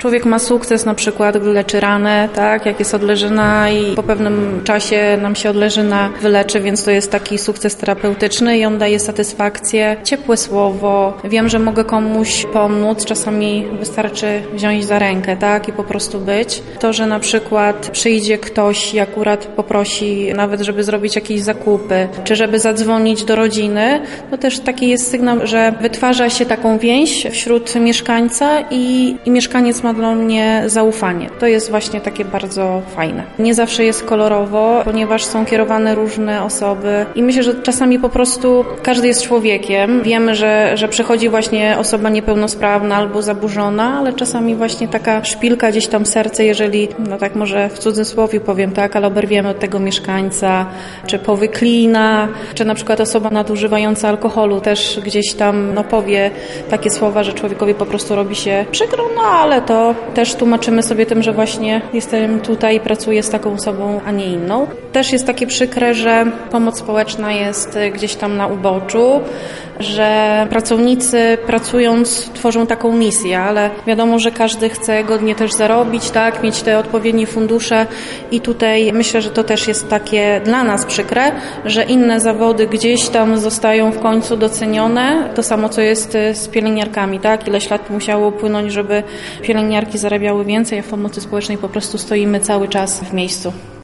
Człowiek ma sukces na przykład, gdy leczy ranę, tak, jak jest odleżyna i po pewnym czasie nam się odleżyna wyleczy, więc to jest taki sukces terapeutyczny i on daje satysfakcję, ciepłe słowo. Wiem, że mogę komuś pomóc, czasami wystarczy wziąć za rękę, tak, i po prostu być. To, że na przykład przyjdzie ktoś i akurat poprosi nawet, żeby zrobić jakieś zakupy, czy żeby zadzwonić do rodziny, to też taki jest sygnał, że wytwarza się taką więź wśród mieszkańca i mieszkaniec ma dla mnie zaufanie. To jest właśnie takie bardzo fajne. Nie zawsze jest kolorowo, ponieważ są kierowane różne osoby i myślę, że czasami po prostu każdy jest człowiekiem. Wiemy, że przychodzi właśnie osoba niepełnosprawna albo zaburzona, ale czasami właśnie taka szpilka gdzieś tam w serce, jeżeli, no tak może w cudzysłowie powiem, tak, ale oberwiemy od tego mieszkańca, czy powyklina, czy na przykład osoba nadużywająca alkoholu też gdzieś tam powie takie słowa, że człowiekowi po prostu robi się przykro, no ale to też tłumaczymy sobie tym, że właśnie jestem tutaj, pracuję z taką osobą, a nie inną. Też jest takie przykre, że pomoc społeczna jest gdzieś tam na uboczu, że pracownicy pracując tworzą taką misję, ale wiadomo, że każdy chce godnie też zarobić, tak, mieć te odpowiednie fundusze i tutaj myślę, że to też jest takie dla nas przykre, że inne zawody gdzieś tam zostają w końcu docenione. To samo, co jest z pielęgniarkami, tak, ileś lat musiało upłynąć, żeby pielęgniarki zarabiały więcej, a w pomocy społecznej po prostu stoimy cały czas w miejscu.